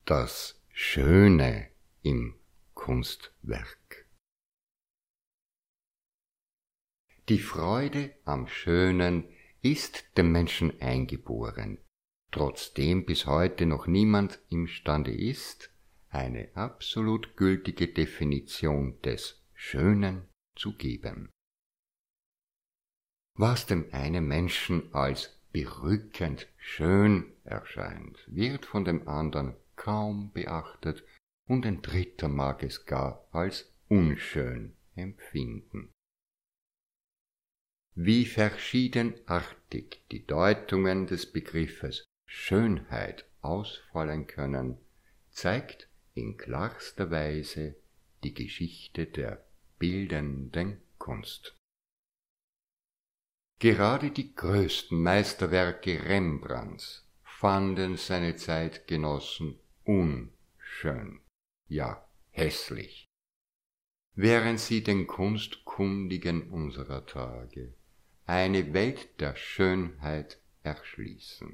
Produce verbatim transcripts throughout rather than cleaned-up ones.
Das Schöne im Kunstwerk. Die Freude am Schönen ist dem Menschen eingeboren, trotzdem bis heute noch niemand imstande ist, eine absolut gültige Definition des Schönen zu geben. Was dem einen Menschen als berückend schön erscheint, wird von dem anderen kaum beachtet und ein Dritter mag es gar als unschön empfinden. Wie verschiedenartig die Deutungen des Begriffes Schönheit ausfallen können, zeigt in klarster Weise die Geschichte der bildenden Kunst. Gerade die größten Meisterwerke Rembrandts fanden seine Zeitgenossen unschön, ja hässlich, während sie den Kunstkundigen unserer Tage eine Welt der Schönheit erschließen.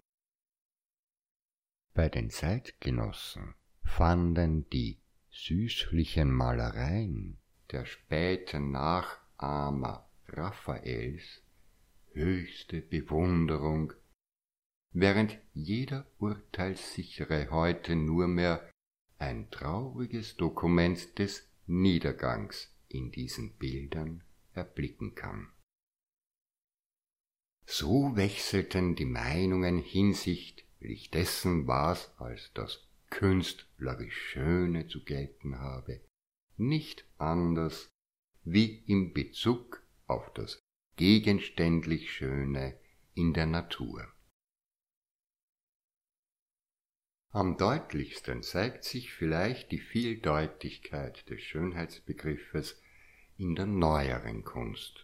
Bei den Zeitgenossen fanden die süßlichen Malereien der späten Nachahmer Raffaels höchste Bewunderung, während jeder Urteilssichere heute nur mehr ein trauriges Dokument des Niedergangs in diesen Bildern erblicken kann. So wechselten die Meinungen hinsichtlich dessen, was als das künstlerisch Schöne zu gelten habe, nicht anders wie in Bezug auf das gegenständlich Schöne in der Natur. Am deutlichsten zeigt sich vielleicht die Vieldeutigkeit des Schönheitsbegriffes in der neueren Kunst.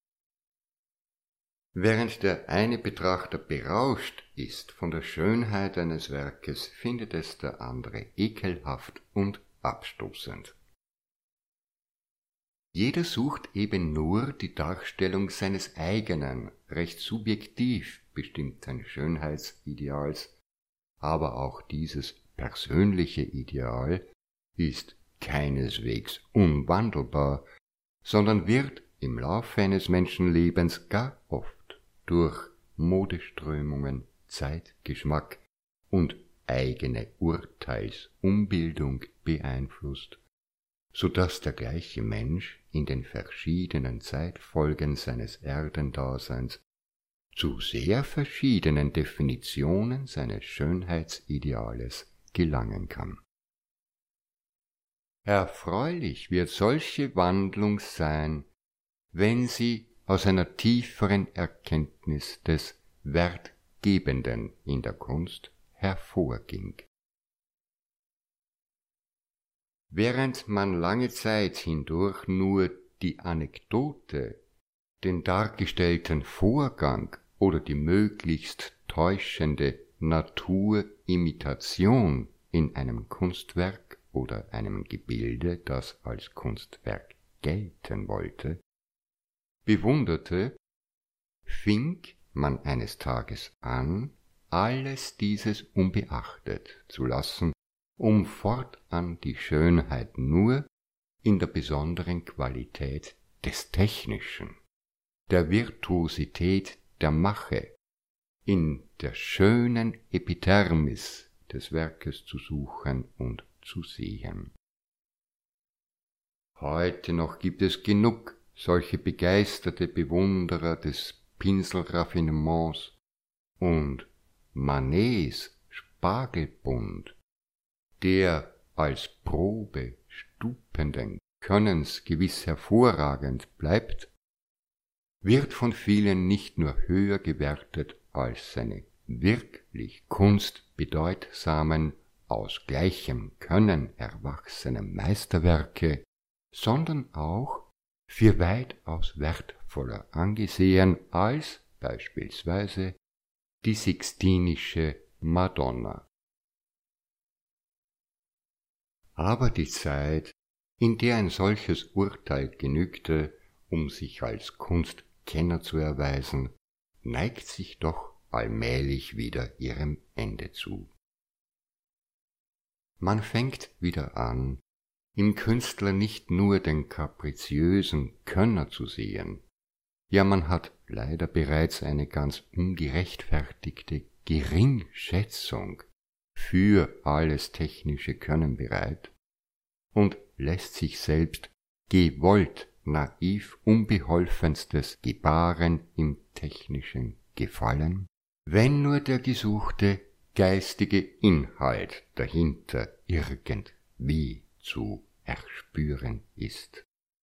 Während der eine Betrachter berauscht ist von der Schönheit eines Werkes, findet es der andere ekelhaft und abstoßend. Jeder sucht eben nur die Darstellung seines eigenen, recht subjektiv bestimmten Schönheitsideals, aber auch dieses persönliche Ideal ist keineswegs unwandelbar, sondern wird im Laufe eines Menschenlebens gar oft durch Modeströmungen, Zeitgeschmack und eigene Urteilsumbildung beeinflusst, so dass der gleiche Mensch in den verschiedenen Zeitfolgen seines Erdendaseins zu sehr verschiedenen Definitionen seines Schönheitsideales gelangen kann. Erfreulich wird solche Wandlung sein, wenn sie aus einer tieferen Erkenntnis des Wertgebenden in der Kunst hervorging. Während man lange Zeit hindurch nur die Anekdote, den dargestellten Vorgang oder die möglichst täuschende Naturimitation in einem Kunstwerk oder einem Gebilde, das als Kunstwerk gelten wollte, bewunderte, fing man eines Tages an, alles dieses unbeachtet zu lassen, um fortan die Schönheit nur in der besonderen Qualität des Technischen, der Virtuosität der Mache, in der schönen Epithermis des Werkes zu suchen und zu sehen. Heute noch gibt es genug solche begeisterte Bewunderer des Pinselraffinements und Manets Spargelbund, der als Probe stupenden Könnens gewiss hervorragend bleibt, wird von vielen nicht nur höher gewertet als seine wirklich kunstbedeutsamen, aus gleichem Können erwachsenen Meisterwerke, sondern auch für weitaus wertvoller angesehen als beispielsweise die Sixtinische Madonna. Aber die Zeit, in der ein solches Urteil genügte, um sich als Kunstkenner zu erweisen, neigt sich doch allmählich wieder ihrem Ende zu. Man fängt wieder an, im Künstler nicht nur den kapriziösen Könner zu sehen. Ja, man hat leider bereits eine ganz ungerechtfertigte Geringschätzung für alles technische Können bereit und lässt sich selbst gewollt naiv unbeholfenstes Gebaren im Technischen gefallen, wenn nur der gesuchte geistige Inhalt dahinter irgendwie zu erspüren ist.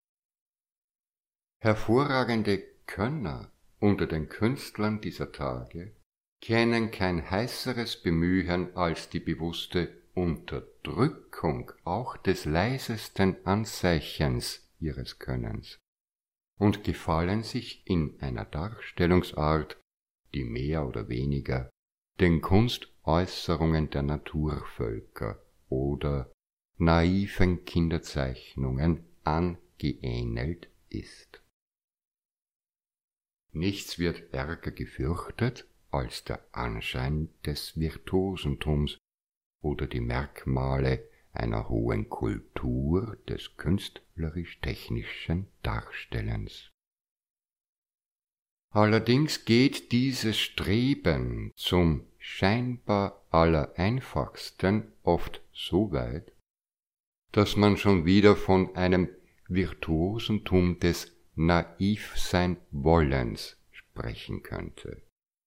Hervorragende Könner unter den Künstlern dieser Tage kennen kein heißeres Bemühen als die bewusste Unterdrückung auch des leisesten Anzeichens ihres Könnens und gefallen sich in einer Darstellungsart, die mehr oder weniger den Kunstäußerungen der Naturvölker oder naiven Kinderzeichnungen angeähnelt ist. Nichts wird ärger gefürchtet als der Anschein des Virtuosentums oder die Merkmale einer hohen Kultur des künstlerisch-technischen Darstellens. Allerdings geht dieses Streben zum scheinbar allereinfachsten oft so weit, dass man schon wieder von einem Virtuosentum des Naivsein-Wollens sprechen könnte.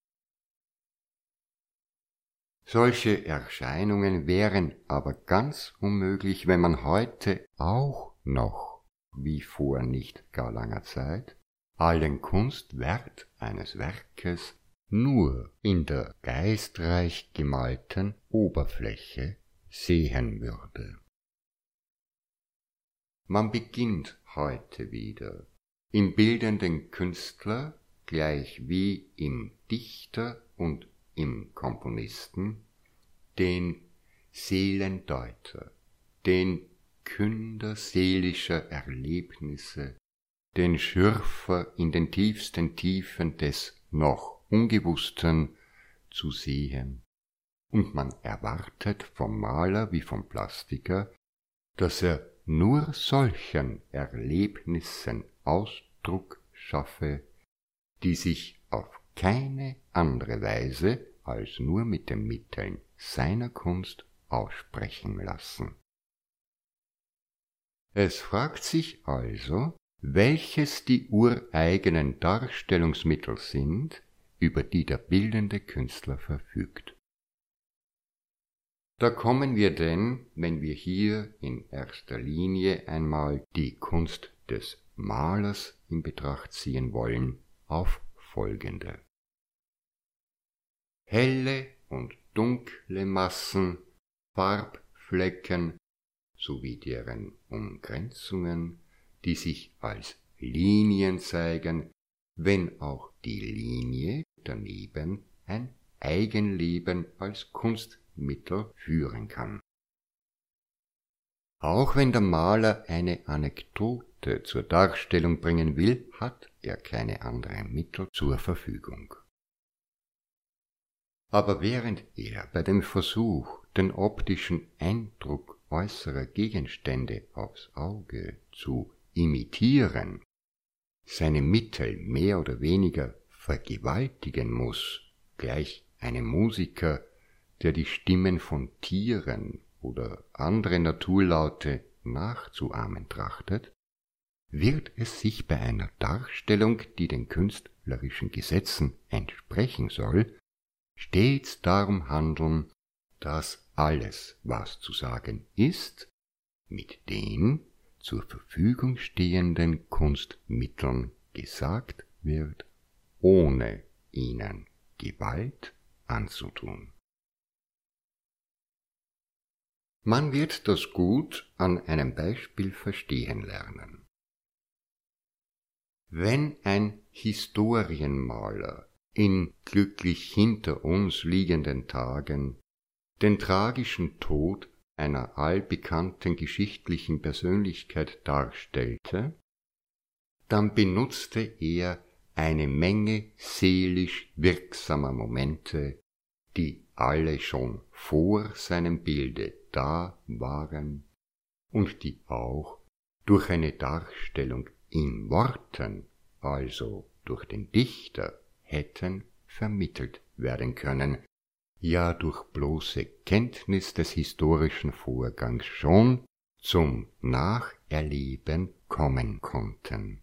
Solche Erscheinungen wären aber ganz unmöglich, wenn man heute auch noch, wie vor nicht gar langer Zeit, allen Kunstwert eines Werkes nur in der geistreich gemalten Oberfläche sehen würde. Man beginnt heute wieder, im bildenden Künstler gleich wie im Dichter und im Komponisten den Seelendeuter, den Künder seelischer Erlebnisse, den Schürfer in den tiefsten Tiefen des noch Ungewussten zu sehen, und man erwartet vom Maler wie vom Plastiker, dass er nur solchen Erlebnissen Ausdruck schaffe, die sich auf keine andere Weise als nur mit den Mitteln seiner Kunst aussprechen lassen. Es fragt sich also, welches die ureigenen Darstellungsmittel sind, über die der bildende Künstler verfügt. Da kommen wir denn, wenn wir hier in erster Linie einmal die Kunst des Malers in Betracht ziehen wollen, auf folgende. Helle und dunkle Massen, Farbflecken sowie deren Umgrenzungen, die sich als Linien zeigen, wenn auch die Linie daneben ein Eigenleben als Kunstmittel führen kann. Auch wenn der Maler eine Anekdote zur Darstellung bringen will, hat er keine anderen Mittel zur Verfügung. Aber während er bei dem Versuch, den optischen Eindruck äußerer Gegenstände aufs Auge zu imitieren, seine Mittel mehr oder weniger vergewaltigen muss, gleich einem Musiker, der die Stimmen von Tieren oder andere Naturlaute nachzuahmen trachtet, wird es sich bei einer Darstellung, die den künstlerischen Gesetzen entsprechen soll, stets darum handeln, dass alles, was zu sagen ist, mit den zur Verfügung stehenden Kunstmitteln gesagt wird, ohne ihnen Gewalt anzutun. Man wird das gut an einem Beispiel verstehen lernen. Wenn ein Historienmaler in glücklich hinter uns liegenden Tagen den tragischen Tod einer allbekannten geschichtlichen Persönlichkeit darstellte, dann benutzte er eine Menge seelisch wirksamer Momente, die alle schon vor seinem Bilde da waren und die auch durch eine Darstellung in Worten, also durch den Dichter, hätten vermittelt werden können, ja durch bloße Kenntnis des historischen Vorgangs schon zum Nacherleben kommen konnten.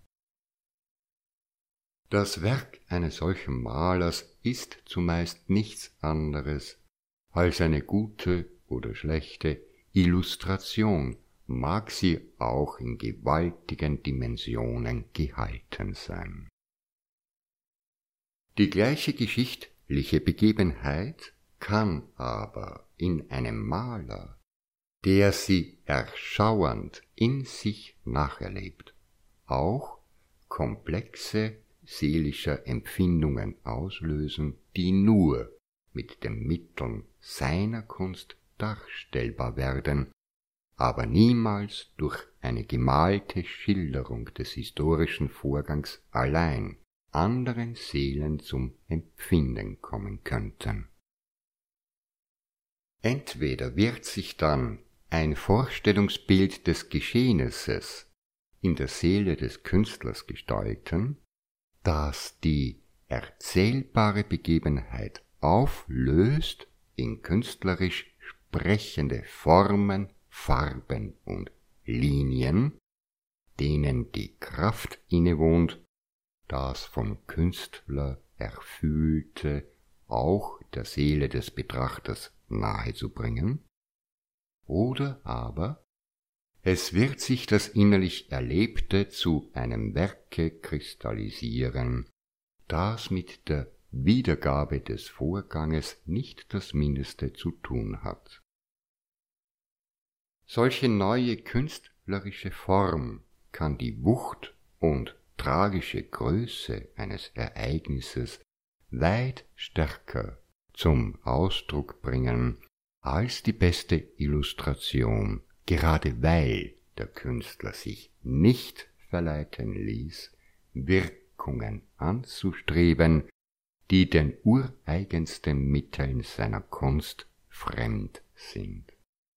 Das Werk eines solchen Malers ist zumeist nichts anderes als eine gute oder schlechte Illustration, mag sie auch in gewaltigen Dimensionen gehalten sein. Die gleiche geschichtliche Begebenheit kann aber in einem Maler, der sie erschauernd in sich nacherlebt, auch komplexe seelischer Empfindungen auslösen, die nur mit den Mitteln seiner Kunst darstellbar werden, aber niemals durch eine gemalte Schilderung des historischen Vorgangs allein anderen Seelen zum Empfinden kommen könnten. Entweder wird sich dann ein Vorstellungsbild des Geschehnisses in der Seele des Künstlers gestalten, das die erzählbare Begebenheit auflöst in künstlerisch sprechende Formen, Farben und Linien, denen die Kraft innewohnt, das vom Künstler Erfüllte auch der Seele des Betrachters nahezubringen, oder aber es wird sich das innerlich Erlebte zu einem Werke kristallisieren, das mit der Wiedergabe des Vorganges nicht das Mindeste zu tun hat. Solche neue künstlerische Form kann die Wucht und tragische Größe eines Ereignisses weit stärker zum Ausdruck bringen als die beste Illustration, gerade weil der Künstler sich nicht verleiten ließ, Wirkungen anzustreben, die den ureigensten Mitteln seiner Kunst fremd sind.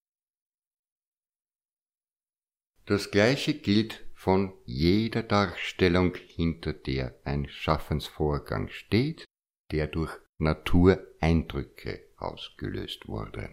Das Gleiche gilt von jeder Darstellung, hinter der ein Schaffensvorgang steht, der durch Natureindrücke ausgelöst wurde.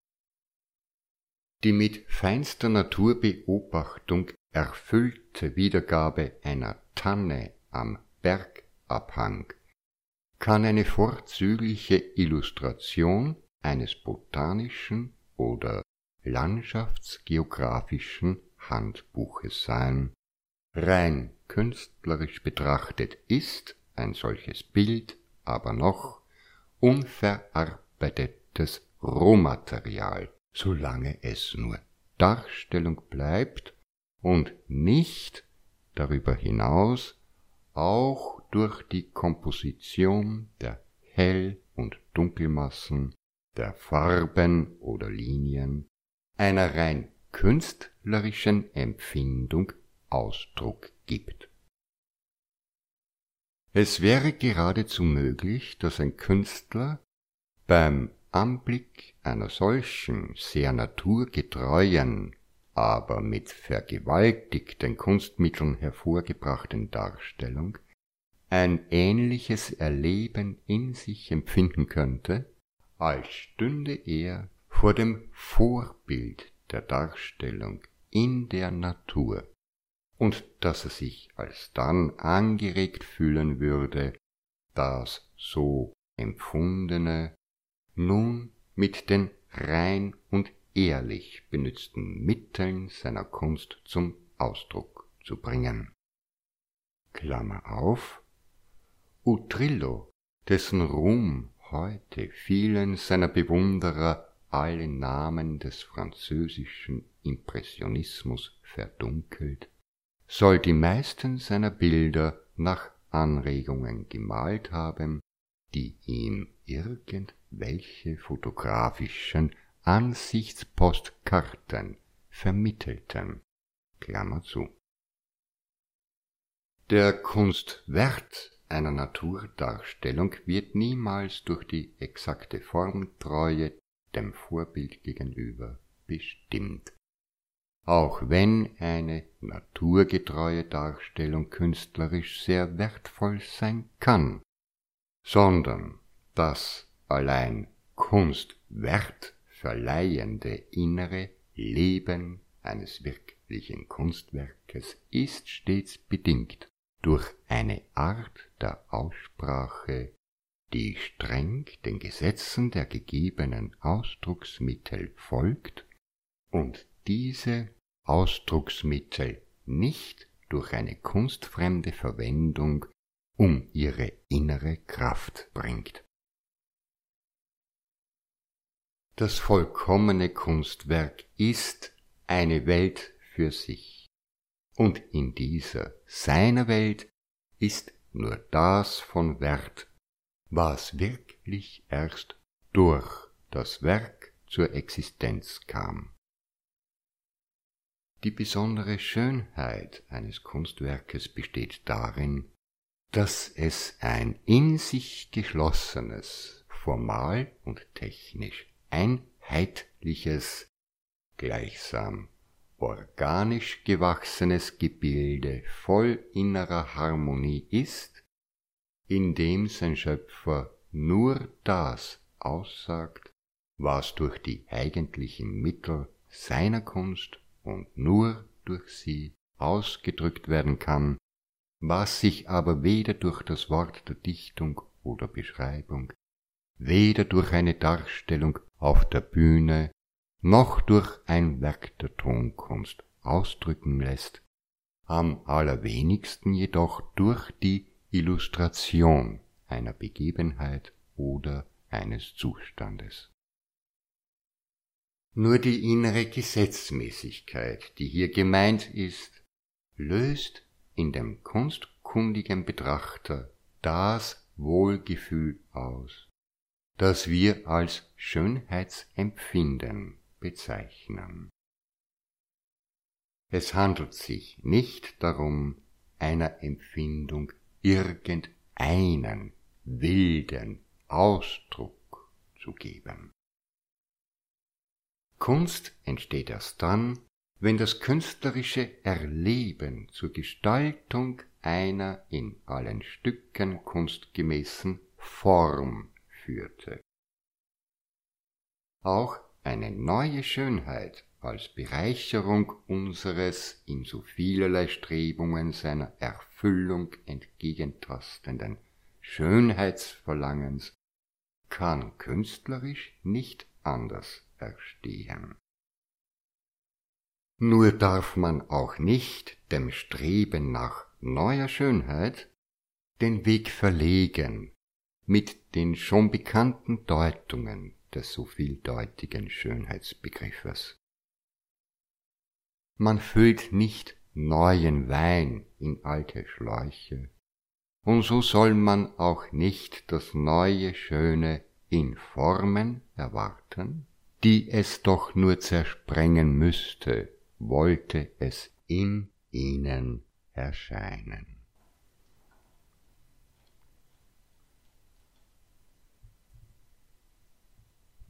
Die mit feinster Naturbeobachtung erfüllte Wiedergabe einer Tanne am Bergabhang kann eine vorzügliche Illustration eines botanischen oder landschaftsgeographischen Handbuches sein. Rein künstlerisch betrachtet ist ein solches Bild aber noch unverarbeitetes Rohmaterial, solange es nur Darstellung bleibt und nicht darüber hinaus auch durch die Komposition der Hell- und Dunkelmassen, der Farben oder Linien einer rein künstlerischen Empfindung Ausdruck gibt. Es wäre geradezu möglich, dass ein Künstler beim Anblick einer solchen sehr naturgetreuen, aber mit vergewaltigten Kunstmitteln hervorgebrachten Darstellung ein ähnliches Erleben in sich empfinden könnte, als stünde er vor dem Vorbild der Darstellung in der Natur, und dass er sich alsdann angeregt fühlen würde, das so Empfundene nun mit den rein und ehrlich benützten Mitteln seiner Kunst zum Ausdruck zu bringen. Klammer auf, Utrillo, dessen Ruhm heute vielen seiner Bewunderer alle Namen des französischen Impressionismus verdunkelt, soll die meisten seiner Bilder nach Anregungen gemalt haben, die ihm irgendwelche fotografischen Ansichtspostkarten vermittelten. Klammer zu. Der Kunstwert einer Naturdarstellung wird niemals durch die exakte Formtreue dem Vorbild gegenüber bestimmt. Auch wenn eine naturgetreue Darstellung künstlerisch sehr wertvoll sein kann, sondern das allein Kunstwert verleihende innere Leben eines wirklichen Kunstwerkes ist stets bedingt durch eine Art der Aussprache, die streng den Gesetzen der gegebenen Ausdrucksmittel folgt und diese Ausdrucksmittel nicht durch eine kunstfremde Verwendung um ihre innere Kraft bringt. Das vollkommene Kunstwerk ist eine Welt für sich, und in dieser seiner Welt ist nur das von Wert, was wirklich erst durch das Werk zur Existenz kam. Die besondere Schönheit eines Kunstwerkes besteht darin, dass es ein in sich geschlossenes, formal und technisch einheitliches, gleichsam organisch gewachsenes Gebilde voll innerer Harmonie ist, in dem sein Schöpfer nur das aussagt, was durch die eigentlichen Mittel seiner Kunst und nur durch sie ausgedrückt werden kann, was sich aber weder durch das Wort der Dichtung oder Beschreibung, weder durch eine Darstellung auf der Bühne, noch durch ein Werk der Tonkunst ausdrücken lässt, am allerwenigsten jedoch durch die Illustration einer Begebenheit oder eines Zustandes. Nur die innere Gesetzmäßigkeit, die hier gemeint ist, löst in dem kunstkundigen Betrachter das Wohlgefühl aus, das wir als Schönheitsempfinden bezeichnen. Es handelt sich nicht darum, einer Empfindung irgendeinen wilden Ausdruck zu geben. Kunst entsteht erst dann, wenn das künstlerische Erleben zur Gestaltung einer in allen Stücken kunstgemäßen Form führte. Auch eine neue Schönheit als Bereicherung unseres in so vielerlei Strebungen seiner Erfüllung entgegentastenden Schönheitsverlangens kann künstlerisch nicht anders erstehen. Nur darf man auch nicht dem Streben nach neuer Schönheit den Weg verlegen mit den schon bekannten Deutungen des so vieldeutigen Schönheitsbegriffes. Man füllt nicht neuen Wein in alte Schläuche, und so soll man auch nicht das neue Schöne in Formen erwarten, die es doch nur zersprengen müsste, wollte es in ihnen erscheinen.